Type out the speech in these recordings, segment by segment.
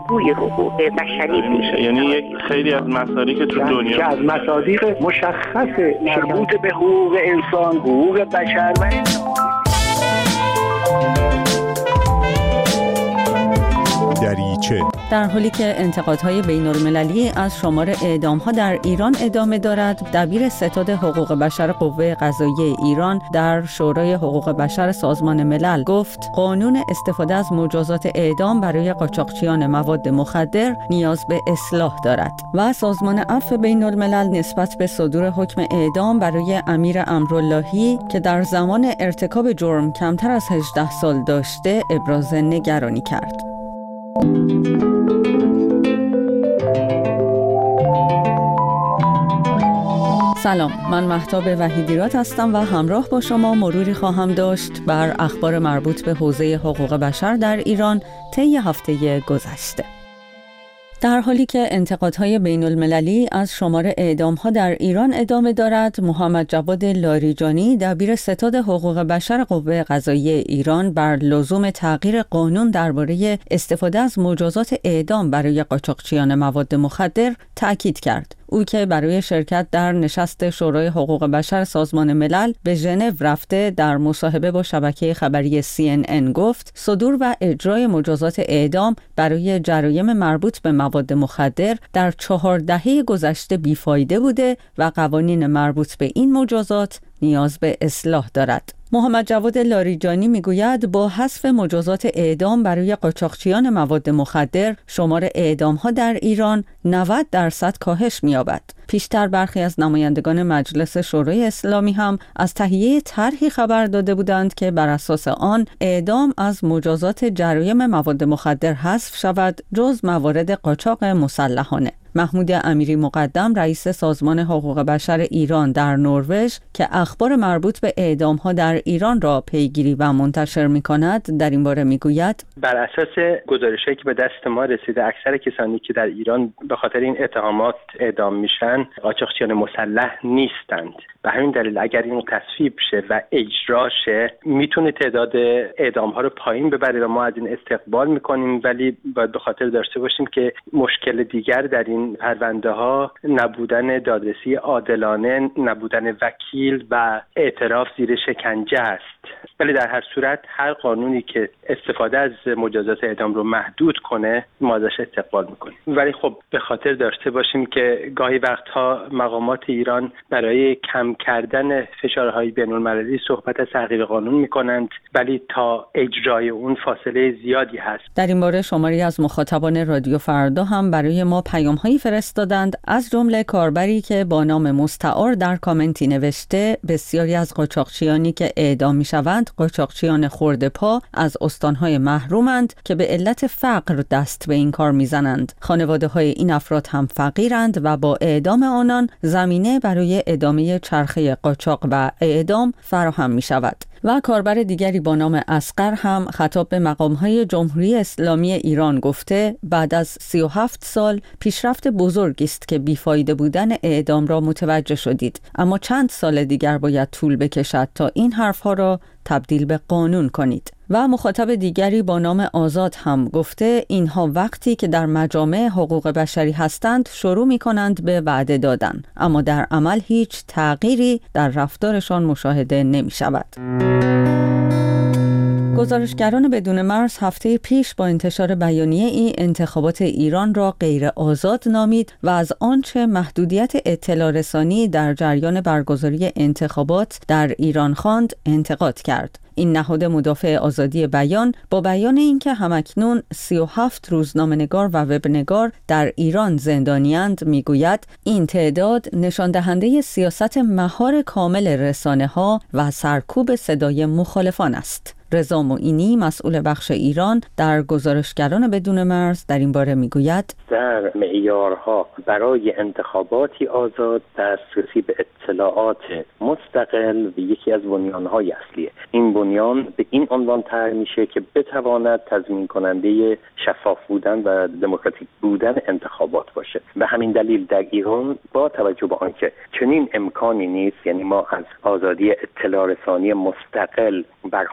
الگوی حقوق بشری میشه. یعنی یک خیلی از مصادیق که تو دنیا که از مصادیق مشخص مربوط به حقوق انسان، حقوق بشر و دریچه. در حالی که انتقادهای بین‌المللی از شمار اعدام‌ها در ایران ادامه دارد، دبیر ستاد حقوق بشر قوه قضاییه ایران در شورای حقوق بشر سازمان ملل گفت قانون استفاده از مجازات اعدام برای قاچاقچیان مواد مخدر نیاز به اصلاح دارد و سازمان عفو بین‌الملل نسبت به صدور حکم اعدام برای امیر امراللهی که در زمان ارتکاب جرم کمتر از 18 سال داشته ابراز نگرانی کرد. سلام، من مهتاب وحیدیرات هستم و همراه با شما مروری خواهم داشت بر اخبار مربوط به حوزه حقوق بشر در ایران طی هفته گذشته. در حالی که انتقادهای بین‌المللی از شمار اعدام‌ها در ایران ادامه دارد، محمد جواد لاریجانی دبیر ستاد حقوق بشر قوه قضاییه ایران بر لزوم تغییر قانون درباره استفاده از مجازات اعدام برای قاچاقچیان مواد مخدر تأکید کرد. او که برای شرکت در نشست شورای حقوق بشر سازمان ملل به ژنو رفته در مصاحبه با شبکه خبری CNN گفت صدور و اجرای مجازات اعدام برای جرایم مربوط به مواد مخدر در 4 دهه گذشته بیفایده بوده و قوانین مربوط به این مجازات نیاز به اصلاح دارد. محمد جواد لاریجانی میگوید با حذف مجازات اعدام برای قاچاقچیان مواد مخدر شمار اعدام‌ها در ایران 90% کاهش می‌یابد. پیشتر برخی از نمایندگان مجلس شورای اسلامی هم از تهیه طرحی خبر داده بودند که بر اساس آن اعدام از مجازات جرایم مواد مخدر حذف شود جز موارد قاچاق مسلحانه. محمود امیری مقدم رئیس سازمان حقوق بشر ایران در نروژ که اخبار مربوط به اعدام‌ها در ایران را پیگیری و منتشر می‌کند در این باره می‌گوید بر اساس گزارش‌هایی که به دست ما رسیده اکثر کسانی که در ایران به خاطر این اتهامات اعدام میشن قاچاقچیان مسلح نیستند. به همین دلیل اگر این تصویب شه و اجرا شه میتونه تعداد اعدام‌ها رو پایین ببره و ما از این استقبال می‌کنیم، ولی باید به خاطر داشته باشیم که مشکل دیگر در این پرونده ها نبودن دادرسی عادلانه، نبودن وکیل و اعتراف زیر شکنجه است. ولی در هر صورت هر قانونی که استفاده از مجازات اعدام رو محدود کنه ما ازش استقبال میکنیم. ولی خب به خاطر داشته باشیم که گاهی وقتها مقامات ایران برای کم کردن فشارهای بین‌المللی صحبت از تغییر قانون میکنند، ولی تا اجرای اون فاصله زیادی هست. در این باره شماری از مخاطبان رادیو فردا هم برای ما پیام‌هایی فرستادند، از جمله کاربری که با نام مستعار در کامنتی نوشته بسیاری از قاچاقچیانی که اعدام میشوند قاچاقچیان خرده پا از استانهای محرومند که به علت فقر دست به این کار میزنند. خانواده‌های این افراد هم فقیرند و با اعدام آنان زمینه برای ادامه چرخه قاچاق و اعدام فراهم میشود. و کاربر دیگری با نام اصغر هم خطاب به مقام‌های جمهوری اسلامی ایران گفته بعد از 37 سال پیشرفت بزرگی است که بیفایده بودن اعدام را متوجه شدید، اما چند سال دیگر باید طول بکشد تا این حرفها را تبدیل به قانون کنید. و مخاطب دیگری با نام آزاد هم گفته اینها وقتی که در مجامع حقوق بشری هستند شروع می کنند به وعده دادن، اما در عمل هیچ تغییری در رفتارشان مشاهده نمی شود. گزارشگران بدون مرز هفته پیش با انتشار بیانیه این انتخابات ایران را غیر آزاد نامید و از آنچه محدودیت اطلاع رسانی در جریان برگزاری انتخابات در ایران خواند انتقاد کرد. این نهاد مدافع آزادی بیان با بیان اینکه همکنون 37 روزنامه‌نگار و وبنگار در ایران زندانی‌اند میگوید این تعداد نشان دهنده سیاست مهار کامل رسانه‌ها و سرکوب صدای مخالفان است. رضا معینی مسئول بخش ایران در گزارشگران بدون مرز در این باره میگوید در معیارها برای انتخاباتی آزاد دسترسی به اطلاعات مستقل و یکی از بنیان‌های اصلیه. این بنیان به این عنوان طرح میشه که بتواند تضمین کننده شفاف بودن و دموکراتیک بودن انتخابات باشه. به همین دلیل در ایران با توجه به آنکه چنین امکانی نیست، یعنی ما از آزادی اطلاع رسانی مستقل برخوردار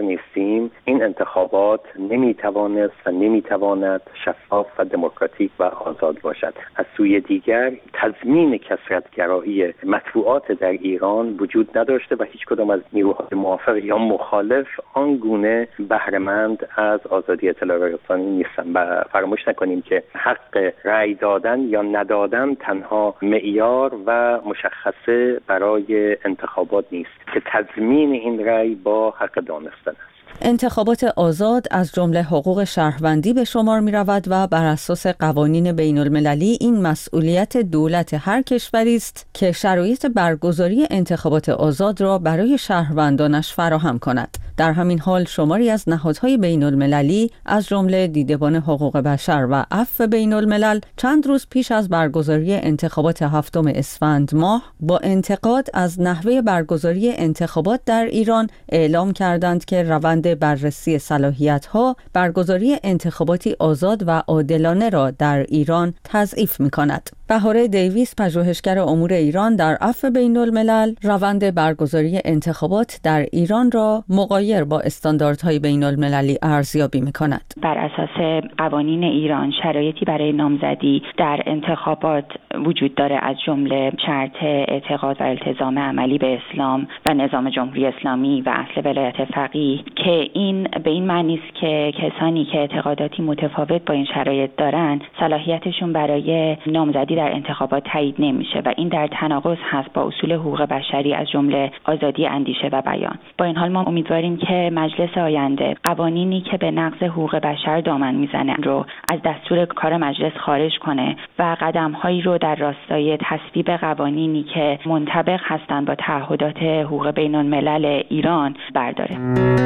نیستیم، این انتخابات نمیتوانست و نمیتواند شفاف و دموکراتیک و آزاد باشد. از سوی دیگر تضمین کثرت‌گرایی مطبوعات در ایران وجود نداشته و هیچ کدام از نیروهای موافق یا مخالف آنگونه بهره‌مند از آزادی اطلاع رسانی نیستند. و فراموش نکنیم که حق رأی دادن یا ندادن تنها معیار و مشخصه برای انتخابات نیست که تضمین این رأی با حق دانستن است. انتخابات آزاد از جمله حقوق شهروندی به شمار می رود و بر اساس قوانین بین المللی این مسئولیت دولت هر کشوری است که شرایط برگزاری انتخابات آزاد را برای شهروندانش فراهم کند. در همین حال شماری از نهادهای بین المللی از جمله دیدبان حقوق بشر و عفو بین الملل چند روز پیش از برگزاری انتخابات 7 اسفند ماه با انتقاد از نحوه برگزاری انتخابات در ایران اعلام کردند که روند بررسی صلاحیت‌ها برگزاری انتخاباتی آزاد و عادلانه را در ایران تضعیف می‌کند. بهاره دیویس، پژوهشگر امور ایران در عفو بین الملل، روند برگزاری انتخابات در ایران را مغایر با استانداردهای بین المللی ارزیابی می‌کند. بر اساس قوانین ایران شرایطی برای نامزدی در انتخابات وجود داره، از جمله شرط اعتقاد و التزام عملی به اسلام و نظام جمهوری اسلامی و اصل ولایت فقیه، که این به این معنی است که کسانی که اعتقاداتی متفاوت با این شرایط دارن صلاحیتشون برای نامزدی در انتخابات تایید نمیشه و این در تناقض هست با اصول حقوق بشری از جمله آزادی اندیشه و بیان. با این حال ما امیدواریم که مجلس آینده قوانینی که به نقض حقوق بشر دامن میزنه رو از دستور کار مجلس خارج کنه و قدم‌هایی رو در راستای تصویب قوانینی که منطبق هستند با تعهدات حقوق بین‌الملل ایران برداره.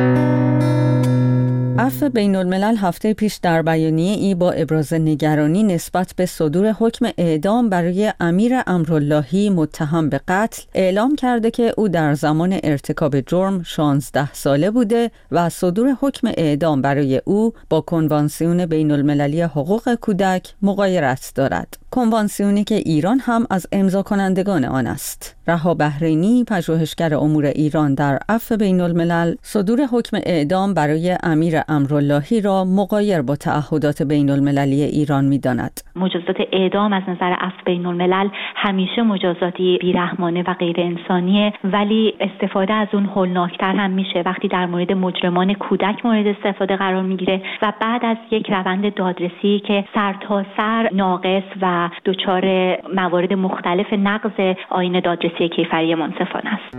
عفو بین الملل هفته پیش در بیانیه‌ای با ابراز نگرانی نسبت به صدور حکم اعدام برای امیر امراللهی متهم به قتل اعلام کرده که او در زمان ارتکاب جرم 16 ساله بوده و صدور حکم اعدام برای او با کنوانسیون بین المللی حقوق کودک مغایرت دارد. کنوانسیونی که ایران هم از امضا کنندگان آن است. رها بحرینی، پژوهشگر امور ایران در عفو بین الملل، صدور حکم اعدام برای امیر امراللهی را مغایر با تعهدات بین المللی ایران می‌داند. مجازات اعدام از نظر عفو بین الملل همیشه مجازاتی بیرحمانه و غیر انسانیه، ولی استفاده از اون هولناکتر هم میشه وقتی در مورد مجرمان کودک مورد استفاده قرار میگیره و بعد از یک روند دادرسی که سر تا سر ناقص و دچار موارد مختلف نقض آیین دادرسی کیفری منصفانه است.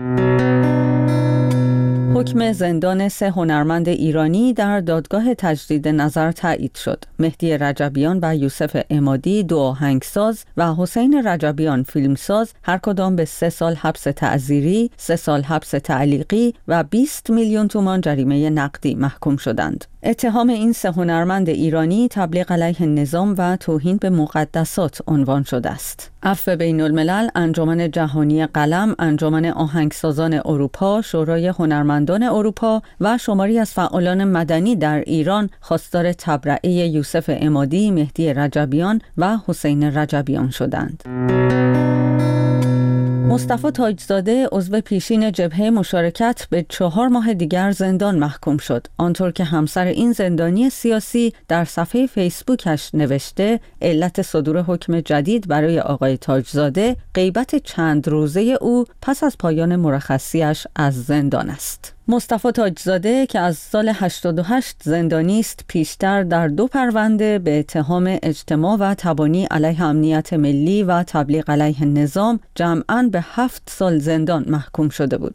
حکم زندان 3 هنرمند ایرانی در دادگاه تجدید نظر تایید شد. مهدی رجبیان و یوسف عمادی 2 آهنگساز و حسین رجبیان فیلمساز هر کدام به 3 سال حبس تعزیری، 3 سال حبس تعلیقی و 20 میلیون تومان جریمه نقدی محکوم شدند. اتهام این 3 هنرمند ایرانی تبلیغ علیه نظام و توهین به مقدسات عنوان شده است. عفو بین الملل، انجمن جهانی قلم، انجمن آهنگسازان اروپا، شورای هنرمندان اروپا و شماری از فعالان مدنی در ایران خواستار تبرئه یوسف عمادی، مهدی رجبیان و حسین رجبیان شدند. مصطفی تاجزاده، عضو پیشین جبهه مشارکت، به 4 ماه دیگر زندان محکوم شد. آنطور که همسر این زندانی سیاسی در صفحه فیسبوکش نوشته، علت صدور حکم جدید برای آقای تاجزاده غیبت چند روزه او پس از پایان مرخصیش از زندان است. مصطفی تاجزاده که از سال 88 زندانی است، پیشتر در 2 پرونده به اتهام اجتماع و تبانی علیه امنیت ملی و تبلیغ علیه نظام جمعاً به 7 سال زندان محکوم شده بود.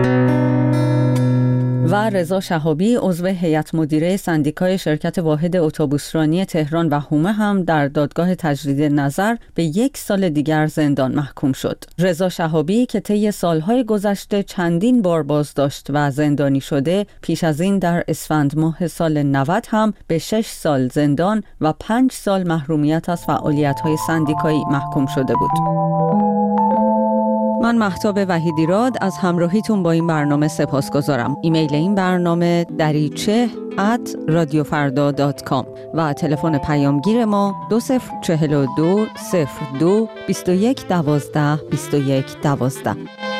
و رضا شهابی، عضو هیئت مدیره سندیکای شرکت واحد اتوبوسرانی تهران و حومه هم در دادگاه تجدید نظر به 1 سال دیگر زندان محکوم شد. رضا شهابی که طی سالهای گذشته چندین بار بازداشت و زندانی شده، پیش از این در اسفند ماه سال 90 هم به 6 سال زندان و 5 سال محرومیت از فعالیت‌های سندیکایی محکوم شده بود. من مهتاب وحیدیراد از همراهیتون با این برنامه سپاسگزارم. ایمیل این برنامه dariche@radiofarda.com و تلفن پیامگیر ما 2042 02 21 12 21 12.